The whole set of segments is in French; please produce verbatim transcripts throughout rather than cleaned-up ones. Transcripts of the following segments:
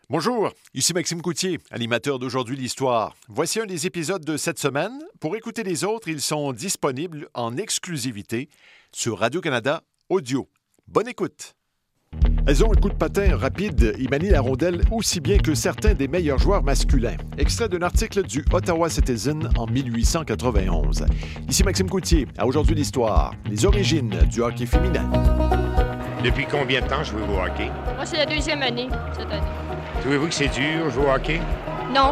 Bonjour, ici Maxime Coutier, animateur d'Aujourd'hui l'Histoire. Voici un des épisodes de cette semaine. Pour écouter les autres, ils sont disponibles en exclusivité sur Radio-Canada Audio. Bonne écoute! Elles ont un coup de patin rapide et manient la rondelle aussi bien que certains des meilleurs joueurs masculins. Extrait d'un article du Ottawa Citizen en mille huit cent quatre-vingt-onze. Ici Maxime Coutier, à Aujourd'hui l'Histoire, les origines du hockey féminin. Depuis combien de temps jouez-vous au hockey? Moi, c'est la deuxième année, cette année. Trouvez-vous que c'est dur, jouer au hockey? Non.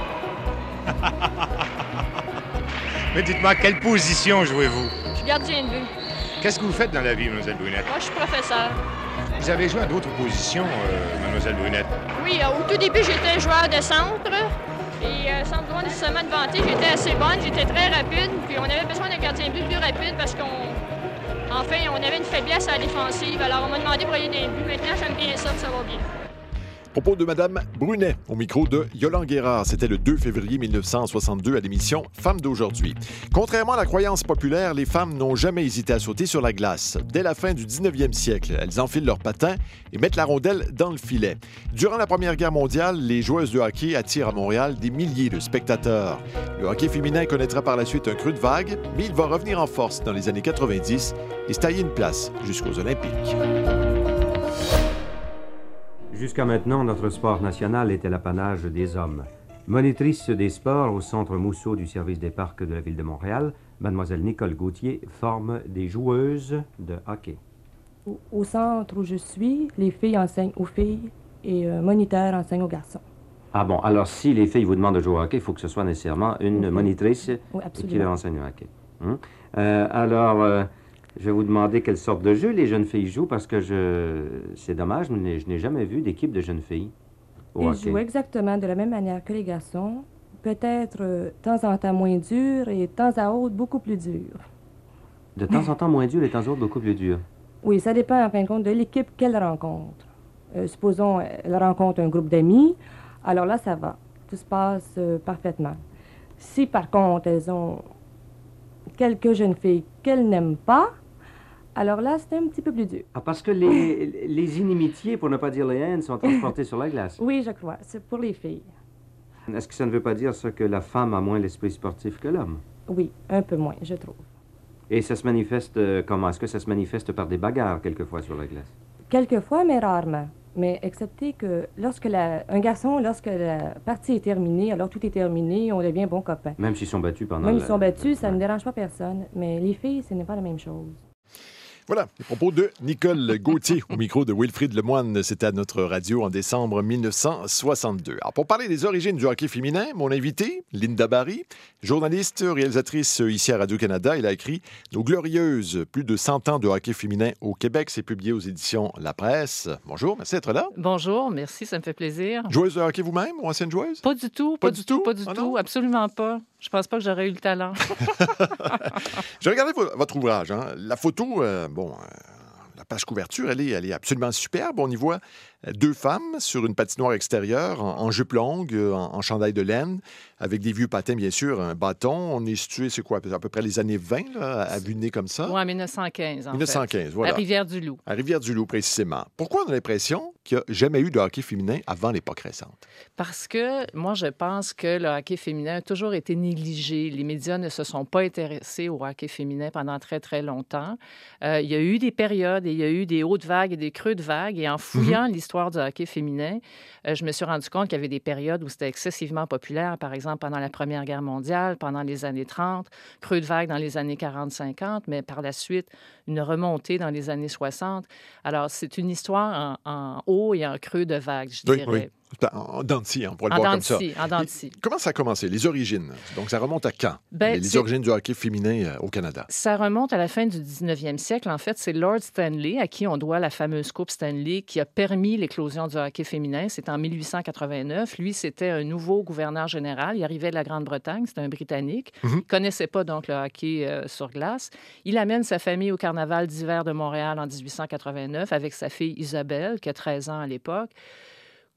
Mais dites-moi, quelle position jouez-vous? Je suis gardien de but. Qu'est-ce que vous faites dans la vie, Mlle Brunette? Moi, je suis professeur. Vous avez joué à d'autres positions, euh, Mlle Brunette? Oui, euh, au tout début, j'étais joueur de centre. Et euh, sans vouloir nécessairement de vanter, j'étais assez bonne, j'étais très rapide. Puis on avait besoin d'un gardien de but plus rapide parce qu'on... Enfin, on avait une faiblesse à la défensive. Alors, on m'a demandé pour aller des buts. Maintenant, j'aime bien ça, ça va bien. Propos de Mme Brunet, au micro de Yolande Guérard. C'était le deux février mille neuf cent soixante-deux à l'émission Femmes d'aujourd'hui. Contrairement à la croyance populaire, les femmes n'ont jamais hésité à sauter sur la glace. Dès la fin du dix-neuvième siècle, elles enfilent leurs patins et mettent la rondelle dans le filet. Durant la Première Guerre mondiale, les joueuses de hockey attirent à Montréal des milliers de spectateurs. Le hockey féminin connaîtra par la suite un creux de vague, mais il va revenir en force dans les années quatre-vingt-dix et se tailler une place jusqu'aux Olympiques. Jusqu'à maintenant, notre sport national était l'apanage des hommes. Monitrice des sports au Centre Mousseau du service des parcs de la Ville de Montréal, Mademoiselle Nicole Gauthier forme des joueuses de hockey. Au, au centre où je suis, les filles enseignent aux filles et euh, moniteurs enseignent aux garçons. Ah bon, alors si les filles vous demandent de jouer au hockey, il faut que ce soit nécessairement une oui. monitrice oui, qui leur enseigne au hockey. Hum? Euh, alors... Euh, Je vais vous demander quelle sorte de jeu les jeunes filles jouent, parce que je... c'est dommage, mais je n'ai jamais vu d'équipe de jeunes filles au Ils hockey. jouent exactement de la même manière que les garçons, peut-être euh, de temps en temps moins dur et de temps à autre beaucoup plus dur. De temps en temps moins dur et de temps à autre beaucoup plus dur. Oui, ça dépend en fin de compte de l'équipe qu'elle rencontre. Euh, supposons elle rencontre un groupe d'amis, alors là, ça va. Tout se passe euh, parfaitement. Si par contre, elles ont quelques jeunes filles qu'elles n'aiment pas, alors là, c'est un petit peu plus dur. Ah, parce que les, les inimitiés, pour ne pas dire les haines, sont transportées sur la glace. Oui, je crois. C'est pour les filles. Est-ce que ça ne veut pas dire ça que la femme a moins l'esprit sportif que l'homme? Oui, un peu moins, je trouve. Et ça se manifeste euh, comment? Est-ce que ça se manifeste par des bagarres, quelquefois, sur la glace? Quelquefois, mais rarement. Mais excepté que lorsque la, un garçon, lorsque la partie est terminée, alors tout est terminé, on devient bon copain. Même s'ils sont battus pendant Même la... s'ils sont battus, ça ouais. ne dérange pas personne. Mais les filles, ce n'est pas la même chose. Voilà, les propos de Nicole Gauthier au micro de Wilfrid Lemoine. C'était à notre radio en décembre mille neuf cent soixante-deux. Alors, pour parler des origines du hockey féminin, mon invité, Linda Barry, journaliste, réalisatrice ici à Radio-Canada. Elle a écrit « Nos glorieuses, plus de cent ans de hockey féminin au Québec ». C'est publié aux éditions La Presse. Bonjour, merci d'être là. Bonjour, merci, ça me fait plaisir. Joueuse de hockey vous-même ou ancienne joueuse? Pas du tout, pas, pas du tout, tout, pas du ah, tout, non? absolument pas. Je pense pas que j'aurais eu le talent. J'ai regardé votre ouvrage. Hein. La photo, euh, bon, euh, la page couverture, elle est, elle est absolument superbe. On y voit deux femmes sur une patinoire extérieure, en, en jupe longue, en, en chandail de laine, avec des vieux patins, bien sûr, un bâton. On est situé, c'est quoi, à peu près les années vingt, là, à vue de nez comme ça? Oui, en mille neuf cent quinze, en mille neuf cent quinze, fait. voilà. À Rivière-du-Loup. À Rivière-du-Loup, précisément. Pourquoi on a l'impression qu'il n'y a jamais eu de hockey féminin avant l'époque récente? Parce que moi, je pense que le hockey féminin a toujours été négligé. Les médias ne se sont pas intéressés au hockey féminin pendant très, très longtemps. Euh, il y a eu des périodes et il y a eu des hautes vagues et des creux de vagues. Et en fouillant mm-hmm. l'histoire du hockey féminin, euh, je me suis rendu compte qu'il y avait des périodes où c'était excessivement populaire, par exemple pendant la Première Guerre mondiale, pendant les années trente, creux de vague dans les années quarante cinquante, mais par la suite, une remontée dans les années soixante. Alors, c'est une histoire en, en haut et en creux de vague, je oui, dirais. Oui. En dents de scie, on pourrait le en voir comme ça. En dents de scie. Comment ça a commencé? Les origines. Donc, ça remonte à quand? Ben, les, les origines du hockey féminin euh, au Canada. Ça remonte à la fin du dix-neuvième siècle. En fait, c'est Lord Stanley, à qui on doit la fameuse Coupe Stanley, qui a permis l'éclosion du hockey féminin. C'était en mille huit cent quatre-vingt-neuf. Lui, c'était un nouveau gouverneur général. Il arrivait de la Grande-Bretagne. C'était un Britannique. Mm-hmm. Il ne connaissait pas, donc, le hockey euh, sur glace. Il amène sa famille au carnaval d'hiver de Montréal en dix-huit cent quatre-vingt-neuf avec sa fille Isabelle, qui a treize ans à l'époque.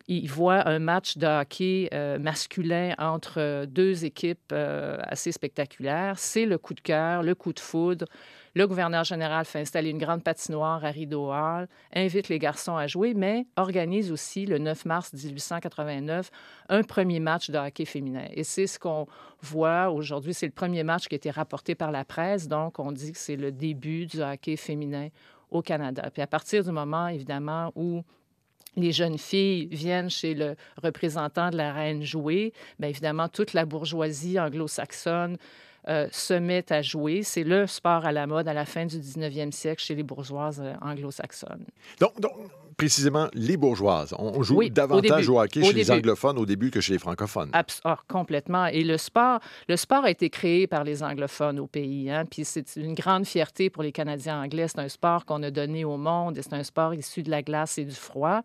il voit un match de hockey euh, masculin entre deux équipes euh, assez spectaculaires. C'est le coup de cœur, le coup de foudre. Le gouverneur général fait installer une grande patinoire à Rideau Hall, invite les garçons à jouer, mais organise aussi, le neuf mars dix-huit cent quatre-vingt-neuf, un premier match de hockey féminin. Et c'est ce qu'on voit aujourd'hui. C'est le premier match qui a été rapporté par la presse. Donc, on dit que c'est le début du hockey féminin au Canada. Puis à partir du moment, évidemment, où les jeunes filles viennent chez le représentant de la reine jouer, bien évidemment, toute la bourgeoisie anglo-saxonne Euh, se met à jouer. C'est le sport à la mode à la fin du dix-neuvième siècle chez les bourgeoises euh, anglo-saxonnes. Donc, donc, précisément, les bourgeoises. On joue oui, davantage au, au hockey au chez début. les anglophones au début que chez les francophones. Abs- oh, complètement. Et le sport, le sport a été créé par les anglophones au pays. Hein? Puis c'est une grande fierté pour les Canadiens anglais. C'est un sport qu'on a donné au monde et c'est un sport issu de la glace et du froid.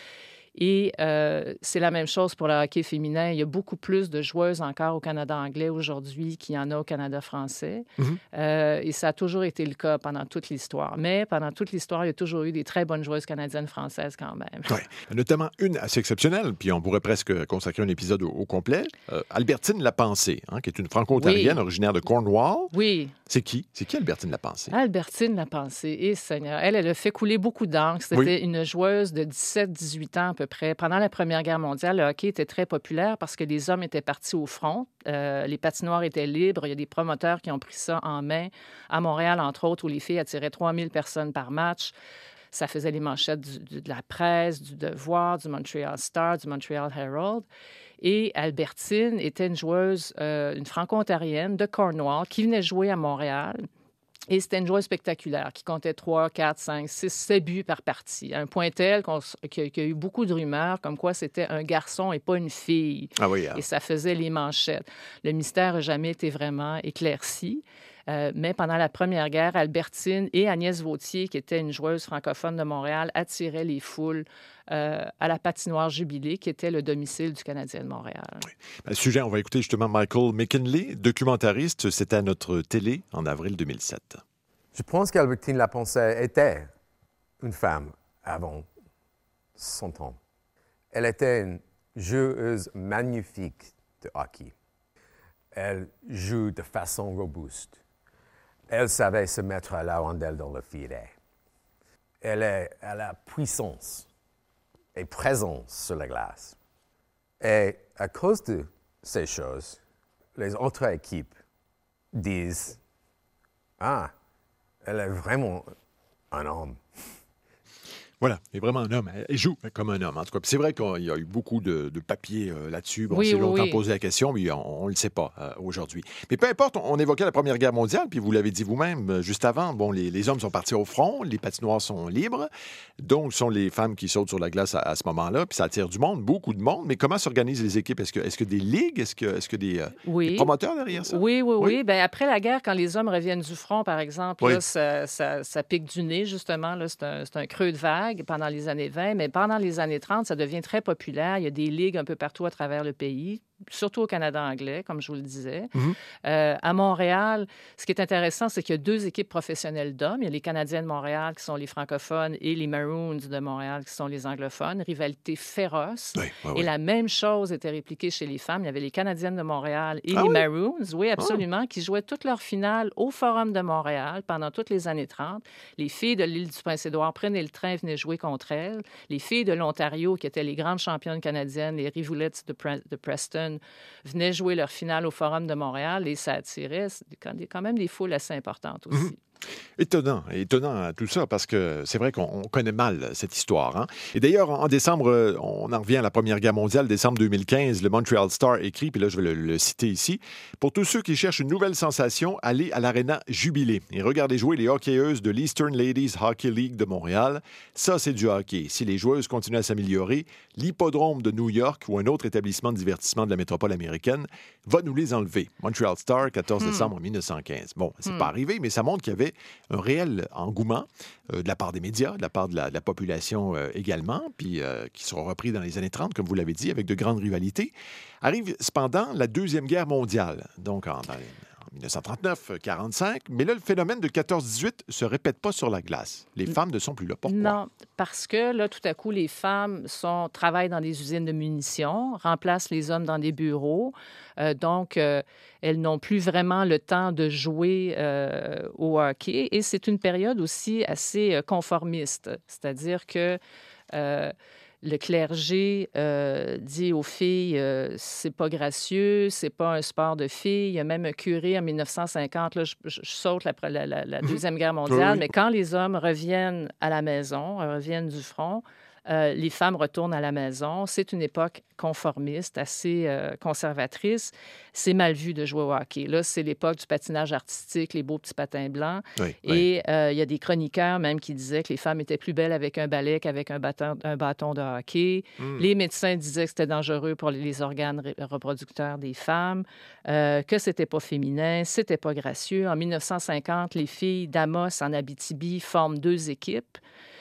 Et euh, c'est la même chose pour le hockey féminin. Il y a beaucoup plus de joueuses encore au Canada anglais aujourd'hui qu'il y en a au Canada français. Mm-hmm. Euh, et ça a toujours été le cas pendant toute l'histoire. Mais pendant toute l'histoire, il y a toujours eu des très bonnes joueuses canadiennes-françaises quand même. Oui, notamment une assez exceptionnelle, puis on pourrait presque consacrer un épisode au, au complet. Euh, Albertine Lapensée, hein, qui est une franco-ontarienne oui. originaire de Cornwall. Oui. C'est qui? C'est qui Albertine Lapensée? Albertine Lapensée, et Seigneur. Elle, elle a fait couler beaucoup d'encre. C'était oui. une joueuse de dix-sept dix-huit ans à peu près. Pendant la Première Guerre mondiale, le hockey était très populaire parce que les hommes étaient partis au front. Euh, les patinoires étaient libres. Il y a des promoteurs qui ont pris ça en main. À Montréal, entre autres, où les filles attiraient trois mille personnes par match. Ça faisait les manchettes du, du, de la presse, du Devoir, du Montreal Star, du Montreal Herald. Et Albertine était une joueuse, euh, une franco-ontarienne de Cornwall qui venait jouer à Montréal. Et c'était une joueuse spectaculaire qui comptait trois, quatre, cinq, six, sept buts par partie. À un point tel qu'on, qu'il y a eu beaucoup de rumeurs comme quoi c'était un garçon et pas une fille. Ah oui, hein. Et ça faisait les manchettes. Le mystère n'a jamais été vraiment éclairci. Euh, mais pendant la Première Guerre, Albertine et Agnès Vautier, qui était une joueuse francophone de Montréal, attiraient les foules euh, à la patinoire Jubilé, qui était le domicile du Canadien de Montréal. Oui. Le sujet, on va écouter justement Michael McKinley, documentariste. C'était à notre télé en avril deux mille sept. Je pense qu'Albertine Lapensée était une femme avant son temps. Elle était une joueuse magnifique de hockey. Elle joue de façon robuste. Elle savait se mettre à la rondelle dans le filet. Elle, est, elle a puissance et présence sur la glace. Et à cause de ces choses, les autres équipes disent « Ah, elle est vraiment un homme. » Voilà, elle est vraiment un homme. Elle joue comme un homme, en tout cas. Puis c'est vrai qu'il y a eu beaucoup de, de papiers euh, là-dessus. Bon, oui, c'est oui, longtemps oui. posé la question, mais on ne le sait pas euh, aujourd'hui. Mais peu importe, on, on évoquait la Première Guerre mondiale, puis vous l'avez dit vous-même euh, juste avant. Bon, les, les hommes sont partis au front, les patinoires sont libres. Donc, ce sont les femmes qui sautent sur la glace à, à ce moment-là, puis ça attire du monde, beaucoup de monde. Mais comment s'organisent les équipes? Est-ce que, est-ce que des ligues? Est-ce que, est-ce que des, euh, oui. des promoteurs derrière ça? Oui, oui, oui. oui. Bien, après la guerre, quand les hommes reviennent du front, par exemple, oui. là, ça, ça, ça pique du nez, justement. Là, c'est, un, c'est un creux de vague pendant les années vingt. Mais pendant les années trente, ça devient très populaire. Il y a des ligues un peu partout à travers le pays, surtout au Canada anglais, comme je vous le disais. Mm-hmm. Euh, à Montréal, ce qui est intéressant, c'est qu'il y a deux équipes professionnelles d'hommes. Il y a les Canadiens de Montréal, qui sont les francophones, et les Maroons de Montréal, qui sont les anglophones. Rivalité féroce. Oui, oui, oui. Et la même chose était répliquée chez les femmes. Il y avait les Canadiennes de Montréal et ah les oui? Maroons, oui, absolument, ah. qui jouaient toutes leurs finales au Forum de Montréal pendant toutes les années trente. Les filles de l'île du Prince-Édouard prenaient le train et venaient jouer contre elles. Les filles de l'Ontario, qui étaient les grandes championnes canadiennes, les Rivoulettes de, Pre- de Preston, venaient jouer leur finale au Forum de Montréal et ça attirait quand même des foules assez importantes aussi. Mm-hmm. Étonnant, étonnant tout ça, parce que c'est vrai qu'on connaît mal cette histoire. Hein? Et d'ailleurs, en décembre, on en revient à la Première Guerre mondiale, décembre deux mille quinze, le Montreal Star écrit, puis là, je vais le, le citer ici, « Pour tous ceux qui cherchent une nouvelle sensation, allez à l'Arena Jubilé et regardez jouer les hockeyeuses de l'Eastern Ladies Hockey League de Montréal. Ça, c'est du hockey. Si les joueuses continuent à s'améliorer, l'hippodrome de New York ou un autre établissement de divertissement de la métropole américaine va nous les enlever. » Montreal Star, quatorze décembre hmm. mille neuf cent quinze. Bon, c'est hmm. pas arrivé, mais ça montre qu'il y avait un réel engouement euh, de la part des médias, de la part de la, de la population euh, également, puis euh, qui seront repris dans les années trente, comme vous l'avez dit, avec de grandes rivalités. Arrive cependant la Deuxième Guerre mondiale, donc en, en dix-neuf cent trente-neuf quarante-cinq. Mais là, le phénomène de quatorze dix-huit ne se répète pas sur la glace. Les femmes ne sont plus là. Pourquoi? Non, parce que là, tout à coup, les femmes sont, travaillent dans des usines de munitions, remplacent les hommes dans des bureaux. Euh, donc, euh, elles n'ont plus vraiment le temps de jouer euh, au hockey. Et c'est une période aussi assez euh, conformiste. C'est-à-dire que euh, le clergé euh, dit aux filles euh, c'est pas gracieux, c'est pas un sport de filles. Il y a même un curé en dix-neuf cent cinquante, là, je, je, je saute la, la, la, la Deuxième Guerre mondiale, oui. Mais quand les hommes reviennent à la maison, reviennent du front, Euh, les femmes retournent à la maison. C'est une époque conformiste, assez euh, conservatrice. C'est mal vu de jouer au hockey. Là, c'est l'époque du patinage artistique, les beaux petits patins blancs. Oui, Et il oui. euh, y a des chroniqueurs même qui disaient que les femmes étaient plus belles avec un balai qu'avec un bâton, un bâton de hockey. Mm. Les médecins disaient que c'était dangereux pour les organes reproducteurs des femmes, euh, que c'était pas féminin, c'était pas gracieux. En dix-neuf cent cinquante, les filles d'Amos en Abitibi forment deux équipes,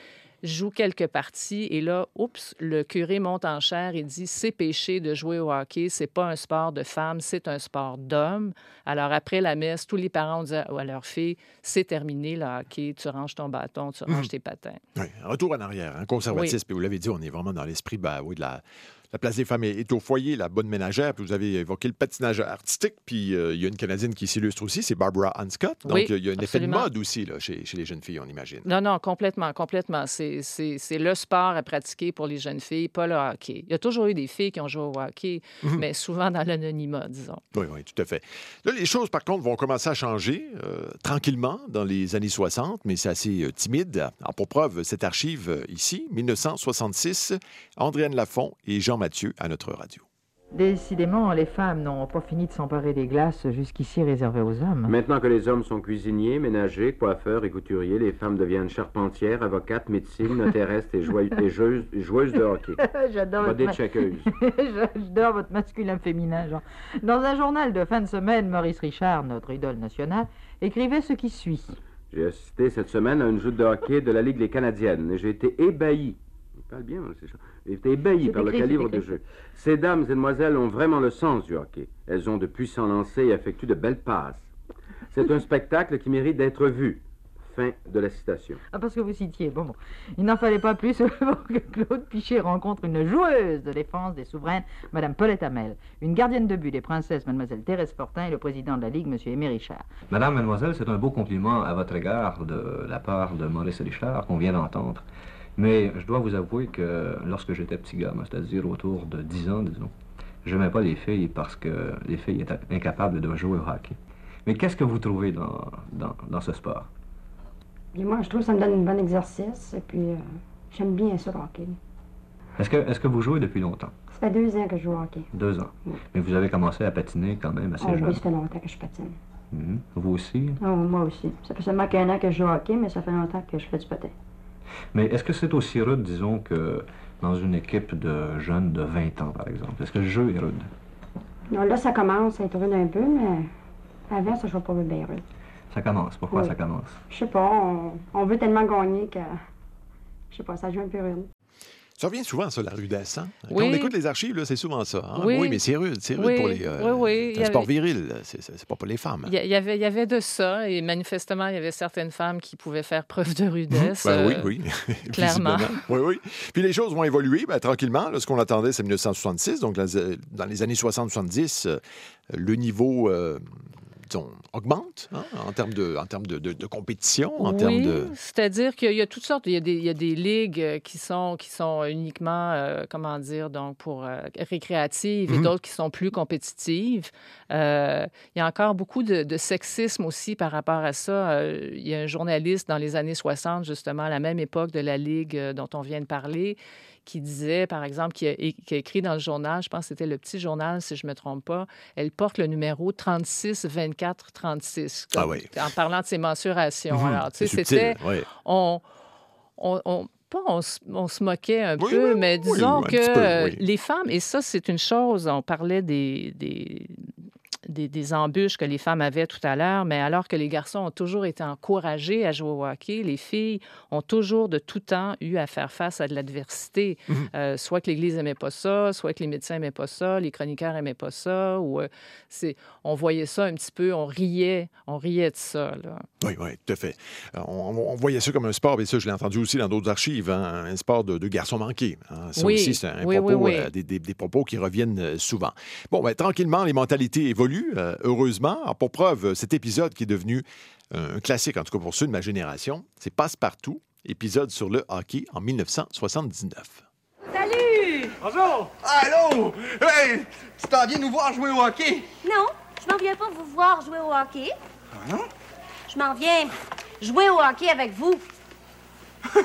joue quelques parties et là, oups, le curé monte en chair et dit c'est péché de jouer au hockey, c'est pas un sport de femmes, c'est un sport d'hommes. Alors après la messe, tous les parents disaient à leur fille c'est terminé le hockey, tu ranges ton bâton, tu ranges mmh. tes patins. Oui, retour en arrière, un hein, conservatisme. Oui. Puis vous l'avez dit, on est vraiment dans l'esprit, ben, oui, de la. La place des femmes est au foyer, la bonne ménagère. Puis vous avez évoqué le patinage artistique. Puis euh, il y a une Canadienne qui s'illustre aussi, c'est Barbara Hanscott. Donc oui, il y a un absolument. effet de mode aussi là, chez, chez les jeunes filles, on imagine. Non, non, complètement, complètement. C'est, c'est, c'est le sport à pratiquer pour les jeunes filles, pas le hockey. Il y a toujours eu des filles qui ont joué au hockey, mm-hmm. mais souvent dans l'anonymat, disons. Oui, oui, tout à fait. Là, les choses, par contre, vont commencer à changer euh, tranquillement dans les années soixante, mais c'est assez euh, timide. Alors, pour preuve, cette archive euh, ici, dix-neuf cent soixante-six, Andréanne Lafont et Jean Mathieu à notre radio. Décidément, les femmes n'ont pas fini de s'emparer des glaces jusqu'ici réservées aux hommes. Maintenant que les hommes sont cuisiniers, ménagers, coiffeurs et couturiers, les femmes deviennent charpentières, avocates, médecines, notaresses et, joyeux, et joueuses, joueuses de hockey. J'adore votre, ma... J'adore votre masculin féminin, Jean. Dans un journal de fin de semaine, Maurice Richard, notre idole nationale, écrivait ce qui suit. J'ai assisté cette semaine à une joute de hockey de la Ligue des Canadiennes et j'ai été ébahi. Il parle bien, c'est ça. J'ai été ébahi c'est par écrit, le calibre de jeu. Ces dames et demoiselles ont vraiment le sens du hockey. Elles ont de puissants lancers et effectuent de belles passes. C'est un spectacle qui mérite d'être vu. Fin de la citation. Ah, parce que vous citiez. Bon, bon. Il n'en fallait pas plus pour que Claude Piché rencontre une joueuse de défense des souveraines, Mme Paulette Hamel, une gardienne de but des princesses, Mlle Thérèse Fortin, et le président de la Ligue, M. Aimé Richard. Madame, mademoiselle, c'est un beau compliment à votre égard de la part de Maurice Richard qu'on vient d'entendre. Mais je dois vous avouer que lorsque j'étais petit gars, c'est-à-dire autour de dix ans, disons, je n'aimais pas les filles parce que les filles étaient incapables de jouer au hockey. Mais qu'est-ce que vous trouvez dans, dans, dans ce sport? Puis moi, je trouve que ça me donne un bon exercice, et puis euh, j'aime bien ça, le hockey. Est-ce que, est-ce que vous jouez depuis longtemps? Ça fait deux ans que je joue au hockey. Deux ans? Oui. Mais vous avez commencé à patiner quand même assez oh, jeune? Oui, ça fait longtemps que je patine. Mm-hmm. Vous aussi? Oh, moi aussi. Ça fait seulement qu'un an que je joue au hockey, mais ça fait longtemps que je fais du patin. Mais est-ce que c'est aussi rude, disons, que dans une équipe de jeunes de vingt ans, par exemple? Est-ce que le jeu est rude? Non, là, ça commence à être rude un peu, mais avant, ça ne soit pas bien rude. Ça commence. Pourquoi oui. ça commence? Je sais pas. On, on veut tellement gagner que, je sais pas, ça joue un peu rude. Ça revient souvent, ça, la rudesse. Hein? Quand oui. on écoute les archives, là, c'est souvent ça. Hein? Oui. oui, mais c'est rude. C'est rude oui. pour les... Euh, oui, oui. C'est un sport viril. C'est, c'est pas pour les femmes. Il y, avait, il y avait de ça. Et manifestement, il y avait certaines femmes qui pouvaient faire preuve de rudesse. Ben, euh, oui, oui. Clairement. oui, oui. Puis les choses vont évoluer ben, tranquillement. Là, ce qu'on attendait, c'est dix-neuf cent soixante-six. Donc, dans les années soixante soixante-dix, le niveau... Euh, disons, augmente hein, en termes de, en termes de, de, de compétition, en oui, termes de... c'est-à-dire qu'il y a toutes sortes, il y a des, il y a des ligues qui sont, qui sont uniquement, euh, comment dire, donc pour euh, récréatives mm-hmm. et d'autres qui sont plus compétitives. Euh, il y a encore beaucoup de, de sexisme aussi par rapport à ça. Euh, il y a un journaliste dans les années soixante, justement, à la même époque de la ligue euh, dont on vient de parler, qui disait, par exemple, qui a, qui a écrit dans le journal, je pense que c'était le Petit Journal, si je ne me trompe pas, elle porte le numéro trente-six vingt-quatre trente-six, comme, ah oui. en parlant de ses mensurations. Mmh, Alors, tu sais, subtil, c'était... Oui. On, on, on, pas on, on se moquait un oui, peu, oui, mais disons oui, que peu, oui. les femmes, et ça, c'est une chose, on parlait des... des des, des embûches que les femmes avaient tout à l'heure, mais alors que les garçons ont toujours été encouragés à jouer au hockey, les filles ont toujours de tout temps eu à faire face à de l'adversité. Mm-hmm. Euh, soit que l'Église n'aimait pas ça, soit que les médecins n'aimaient pas ça, les chroniqueurs n'aimaient pas ça, ou euh, c'est, on voyait ça un petit peu, on riait, on riait de ça. Là. Oui, oui, tout à fait. On, on voyait ça comme un sport, et ça, je l'ai entendu aussi dans d'autres archives, hein, un sport de, de garçons manqués. Hein. Ça oui, aussi, c'est un oui, propos, oui, oui. Euh, des, des, des propos qui reviennent souvent. Bon, bien, tranquillement, les mentalités évoluent, euh, heureusement. Alors, pour preuve, cet épisode qui est devenu euh, un classique, en tout cas pour ceux de ma génération, c'est Passe-Partout, épisode sur le hockey en dix-neuf cent soixante-dix-neuf. Salut! Bonjour! Allô! Hey! Tu t'en viens nous voir jouer au hockey? Non, je m'en viens pas vous voir jouer au hockey. Ah non? Je m'en viens jouer au hockey avec vous. Ouais,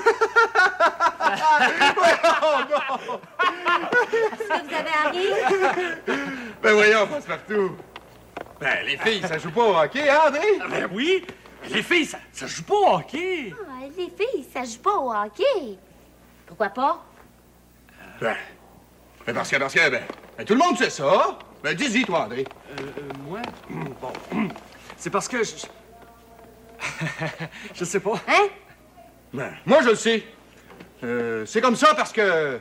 oh non! Est-ce que vous avez à rire? Ben voyons, Passe-Partout. Ben, les filles, ça joue pas au hockey, hein, André? Ben oui! Les filles, ça, ça joue pas au hockey! Ah, les filles, ça joue pas au hockey. Pourquoi pas? Ben, ben parce que, parce que, ben, ben, tout le monde sait ça. Ben, dis-y, toi, André. Euh, euh moi? Bon, c'est parce que je... je sais pas. Hein? Ben, moi, je le sais. Euh, c'est comme ça parce que...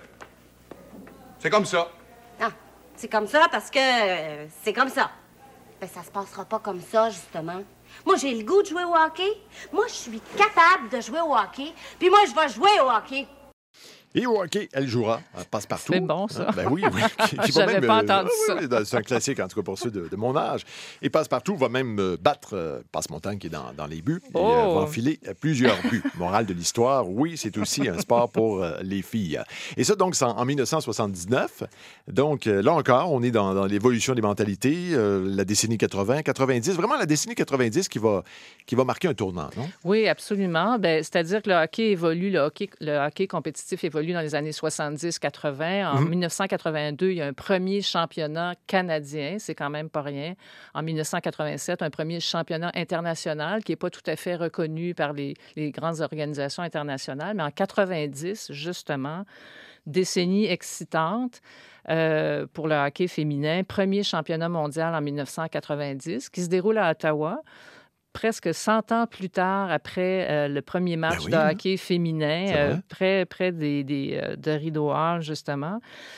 C'est comme ça. Ah, c'est comme ça parce que... euh, c'est comme ça. Ben, ça se passera pas comme ça, justement. Moi, j'ai le goût de jouer au hockey. Moi, je suis capable de jouer au hockey. Puis moi, je vais jouer au hockey. Et au hockey, elle jouera. Elle passe partout. C'est bon, ça. Hein? Ben oui, oui. Je n'avais pas euh, entendu ça. Oui, c'est un classique, en tout cas, pour ceux de, de mon âge. Et Passe-Partout va même euh, battre euh, Passe-Montagne, qui est dans, dans les buts, et oh. euh, va enfiler plusieurs buts. Morale de l'histoire, oui, c'est aussi un sport pour euh, les filles. Et ça, donc, c'est en, en dix-neuf cent soixante-dix-neuf. Donc, euh, là encore, on est dans, dans l'évolution des mentalités, euh, la décennie quatre-vingt, quatre-vingt-dix, vraiment la décennie quatre-vingt-dix qui va, qui va marquer un tournant, non? Oui, absolument. Ben, c'est-à-dire que le hockey évolue, le hockey, le hockey compétitif évolue dans les années soixante-dix quatre-vingt. En mm-hmm. dix-neuf cent quatre-vingt-deux, il y a un premier championnat canadien, c'est quand même pas rien. En dix-neuf cent quatre-vingt-sept, un premier championnat international qui n'est pas tout à fait reconnu par les, les grandes organisations internationales. Mais en quatre-vingt-dix, justement, décennie excitante euh, pour le hockey féminin, premier championnat mondial en dix-neuf cent quatre-vingt-dix qui se déroule à Ottawa. Presque cent ans plus tard, après euh, le premier match ben oui, de hockey féminin, euh, près, près des, des, euh, de Rideau Hall, justement.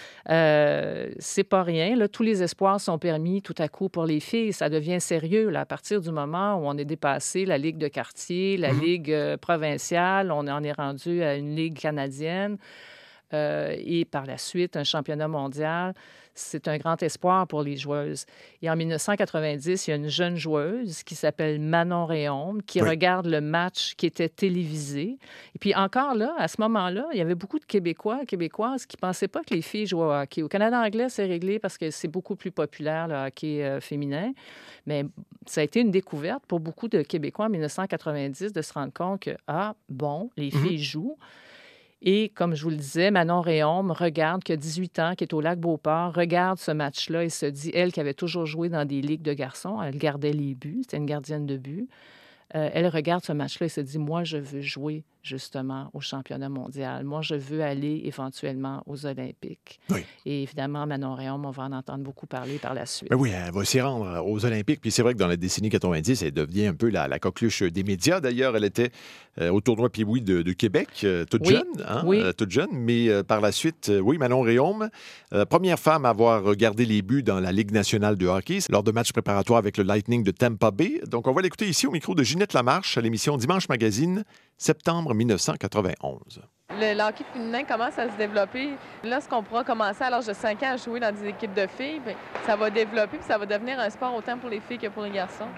Euh, c'est pas rien. Là, tous les espoirs sont permis tout à coup pour les filles. Ça devient sérieux là, à partir du moment où on est dépassé la Ligue de quartier, la mm-hmm. Ligue euh, provinciale, on en est rendu à une Ligue canadienne euh, et par la suite un championnat mondial. C'est un grand espoir pour les joueuses. Et en dix-neuf cent quatre-vingt-dix, il y a une jeune joueuse qui s'appelle Manon Réaume qui oui. regarde le match qui était télévisé. Et puis encore là, à ce moment-là, il y avait beaucoup de Québécois, Québécoises qui ne pensaient pas que les filles jouaient au hockey. Au Canada anglais, c'est réglé parce que c'est beaucoup plus populaire, le hockey euh, féminin. Mais ça a été une découverte pour beaucoup de Québécois en dix-neuf cent quatre-vingt-dix de se rendre compte que, ah, bon, les mm-hmm. filles jouent. Et comme je vous le disais, Manon Réaume regarde, qui a dix-huit ans, qui est au Lac-Beauport, regarde ce match-là et se dit, elle qui avait toujours joué dans des ligues de garçons, elle gardait les buts, c'était une gardienne de but, euh, elle regarde ce match-là et se dit, moi, je veux jouer justement au championnat mondial. Moi, je veux aller éventuellement aux Olympiques. Oui. Et évidemment, Manon Réaume, on va en entendre beaucoup parler par la suite. Ben oui, elle va s'y rendre aux Olympiques. Puis c'est vrai que dans la décennie quatre-vingt-dix, elle devient un peu la, la coqueluche des médias. D'ailleurs, elle était euh, au tournoi Pee-Wee de, de Québec, euh, toute oui. jeune. Hein, oui. euh, toute jeune. Mais euh, par la suite, euh, oui, Manon Réaume, euh, première femme à avoir gardé les buts dans la Ligue nationale de hockey lors de matchs préparatoires avec le Lightning de Tampa Bay. Donc, on va l'écouter ici au micro de Ginette Lamarche à l'émission Dimanche Magazine, septembre dix-neuf cent quatre-vingt-onze. Le, le hockey féminin commence à se développer. Lorsqu'on pourra commencer à l'âge de cinq ans à jouer dans des équipes de filles, bien, ça va développer puis ça va devenir un sport autant pour les filles que pour les garçons.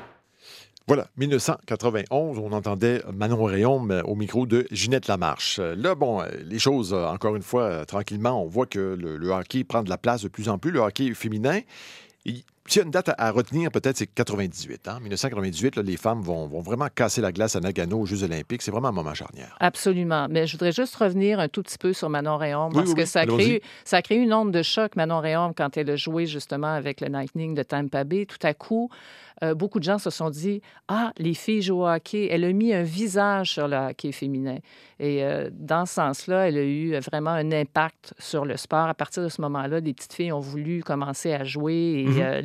Voilà, dix-neuf cent quatre-vingt-onze, on entendait Manon Réaume au micro de Ginette Lamarche. Là, bon, les choses, encore une fois, tranquillement, on voit que le, le hockey prend de la place de plus en plus, le hockey féminin. Et s'il y a une date à, à retenir, peut-être, c'est quatre-vingt-dix-huit. Hein? dix-neuf cent quatre-vingt-dix-huit, là, les femmes vont, vont vraiment casser la glace à Nagano aux Jeux olympiques. C'est vraiment un moment charnière. Absolument. Mais je voudrais juste revenir un tout petit peu sur Manon Réaume, oui, parce oui, que oui. ça a, créé, ça a créé une onde de choc, Manon Réaume, quand elle a joué justement avec le Lightning de Tampa Bay. Tout à coup, euh, beaucoup de gens se sont dit « Ah, les filles jouent au hockey ». Elle a mis un visage sur le hockey féminin. Et euh, dans ce sens-là, elle a eu vraiment un impact sur le sport. À partir de ce moment-là, les petites filles ont voulu commencer à jouer et mm-hmm. euh, les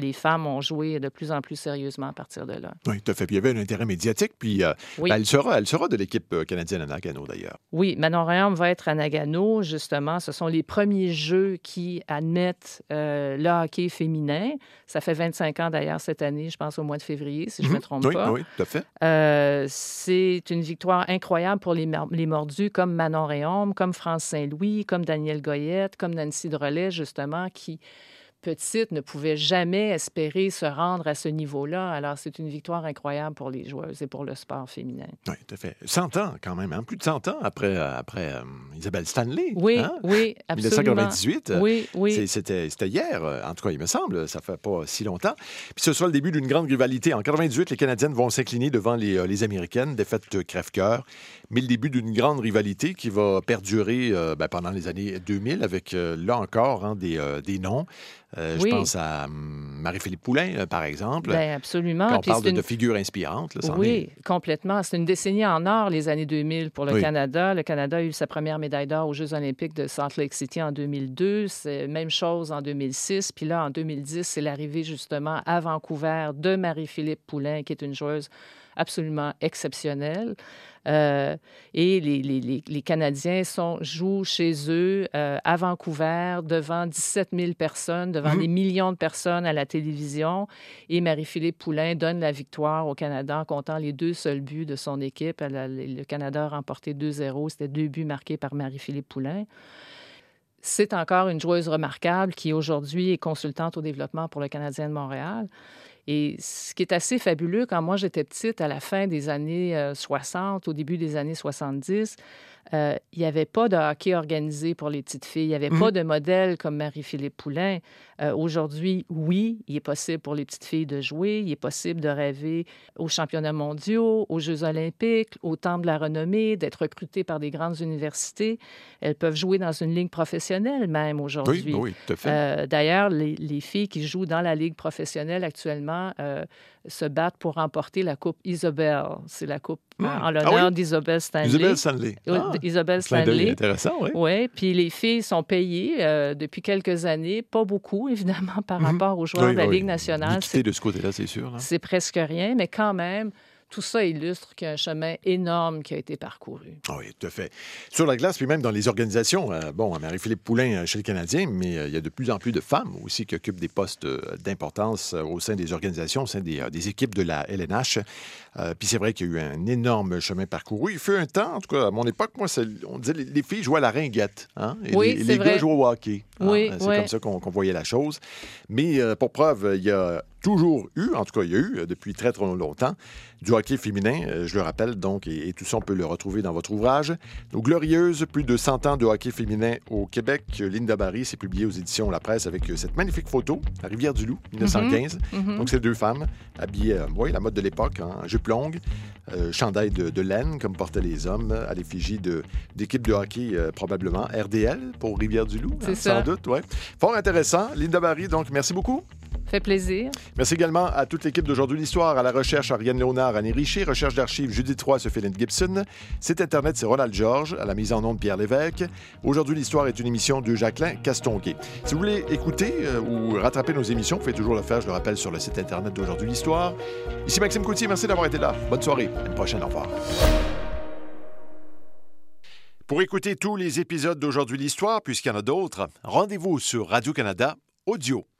les femmes ont joué de plus en plus sérieusement à partir de là. Oui, tout à fait. Puis il y avait un intérêt médiatique, puis euh, oui. ben, elle, sera, elle sera de l'équipe canadienne à Nagano, d'ailleurs. Oui, Manon Rhéaume va être à Nagano, justement. Ce sont les premiers Jeux qui admettent euh, le hockey féminin. Ça fait vingt-cinq ans, d'ailleurs, cette année, je pense au mois de février, si je ne me trompe oui, pas. Oui, tout à fait. Euh, c'est une victoire incroyable pour les, les mordus, comme Manon Rhéaume, comme France Saint-Louis, comme Danielle Goyette, comme Nancy Drolet, justement, qui... petite, ne pouvait jamais espérer se rendre à ce niveau-là. Alors, c'est une victoire incroyable pour les joueuses et pour le sport féminin. Oui, tout à fait. cent ans, quand même, hein? Plus de cent ans après, après euh, Isabelle Stanley. Oui, hein? oui, absolument. dix-neuf cent quatre-vingt-dix-huit. Oui, oui. C'était, c'était hier, en tout cas, il me semble. Ça fait pas si longtemps. Puis ce sera le début d'une grande rivalité. En quatre-vingt-dix-huit, les Canadiennes vont s'incliner devant les, les Américaines, défaite crève-cœur. Mais le début d'une grande rivalité qui va perdurer euh, ben, pendant les années deux mille avec, euh, là encore, hein, des, euh, des noms. Euh, oui. Je pense à um, Marie-Philippe Poulin, euh, par exemple. Bien, absolument. Quand on Puis parle de, une... de figures inspirantes. Là, oui, est... complètement. C'est une décennie en or, les années deux mille, pour le oui. Canada. Le Canada a eu sa première médaille d'or aux Jeux olympiques de Salt Lake City en deux mille deux. C'est même chose en deux mille six. Puis là, en deux mille dix, c'est l'arrivée, justement, à Vancouver de Marie-Philippe Poulin, qui est une joueuse absolument exceptionnelle. Euh, et les, les, les, les Canadiens sont, jouent chez eux euh, à Vancouver devant dix-sept mille personnes, devant mmh. des millions de personnes à la télévision. Et Marie-Philippe Poulin donne la victoire au Canada en comptant les deux seuls buts de son équipe. Elle a, le Canada a remporté deux zéro. C'était deux buts marqués par Marie-Philippe Poulin. C'est encore une joueuse remarquable qui, aujourd'hui, est consultante au développement pour le Canadien de Montréal. Et ce qui est assez fabuleux, quand moi j'étais petite, à la fin des années euh, soixante, au début des années soixante-dix, euh, il n'y avait pas de hockey organisé pour les petites filles. Il n'y avait mmh. pas de modèle comme Marie-Philippe Poulin. Euh, aujourd'hui, oui, il est possible pour les petites filles de jouer. Il est possible de rêver aux championnats mondiaux, aux Jeux olympiques, au Temple de la renommée, d'être recrutées par des grandes universités. Elles peuvent jouer dans une ligue professionnelle même aujourd'hui. Oui, oui, tout à fait. Euh, d'ailleurs, les, les filles qui jouent dans la ligue professionnelle actuellement euh, se battent pour remporter la Coupe Isabelle. C'est la coupe mmh. euh, en l'honneur ah oui? d'Isabelle Stanley. Isabelle Stanley. Ah, Isabelle Stanley. Intéressant, oui. Oui, puis les filles sont payées euh, depuis quelques années, pas beaucoup, évidemment, par mmh. rapport aux joueurs oui, de la oui. Ligue nationale. L'équité de ce côté-là, c'est sûr. Hein? C'est presque rien, mais quand même... Tout ça illustre qu'il y a un chemin énorme qui a été parcouru. Oui, tout à fait. Sur la glace, puis même dans les organisations, euh, bon, Marie-Philippe Poulin chez les Canadiens, mais euh, il y a de plus en plus de femmes aussi qui occupent des postes euh, d'importance euh, au sein des organisations, au sein des, euh, des équipes de la L N H. Euh, puis c'est vrai qu'il y a eu un énorme chemin parcouru. Il fut un temps, en tout cas, à mon époque, moi, on disait les, les filles jouaient à la ringuette. Hein? Et oui, les, c'est les vrai. gars jouaient au hockey. Hein? Oui, c'est oui. comme ça qu'on, qu'on voyait la chose. Mais euh, pour preuve, il y a toujours eu, en tout cas, il y a eu depuis très, très longtemps, du hockey féminin, euh, je le rappelle, donc, et, et tout ça, on peut le retrouver dans votre ouvrage. Nos glorieuses, plus de cent ans de hockey féminin au Québec. Linda Barry s'est publiée aux éditions La Presse avec cette magnifique photo, à Rivière-du-Loup, dix-neuf cent quinze. Mm-hmm. Mm-hmm. Donc, c'est deux femmes habillées, euh, oui, la mode de l'époque, en hein, jupe longue, euh, chandail de, de laine, comme portaient les hommes, à l'effigie de, d'équipe de hockey, euh, probablement R D L pour Rivière-du-Loup, c'est hein, ça. Sans doute, oui. Fort intéressant. Linda Barry, donc, merci beaucoup. Fait plaisir. Merci également à toute l'équipe d'Aujourd'hui l'Histoire, à la recherche Ariane Léonard, Annie Richer, recherche d'archives Judith Roy, Sophie Gibson. Site Internet, c'est Ronald Georges, à la mise en onde Pierre Lévesque. Aujourd'hui l'Histoire est une émission de Jacqueline Castonguay. Si vous voulez écouter euh, ou rattraper nos émissions, vous pouvez toujours le faire, je le rappelle, sur le site Internet d'Aujourd'hui l'Histoire. Ici Maxime Coutier, merci d'avoir été là. Bonne soirée, à une prochaine, au revoir. Pour écouter tous les épisodes d'Aujourd'hui l'Histoire, puisqu'il y en a d'autres, rendez-vous sur Radio-Canada Audio.